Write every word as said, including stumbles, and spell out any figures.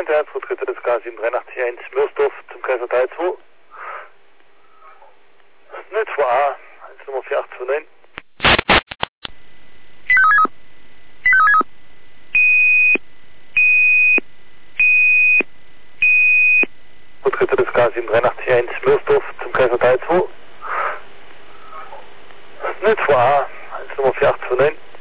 neunte Herzflugkette des K sieben drei acht eins Mörsdorf zum Kaiserteil zwei. null zwei A, eins Nummer vier acht zwei neun. Flugkette des K sieben drei acht eins Mörsdorf zum Kaiserteil zwei. null zwei A, eins Nummer vier acht zwei neun.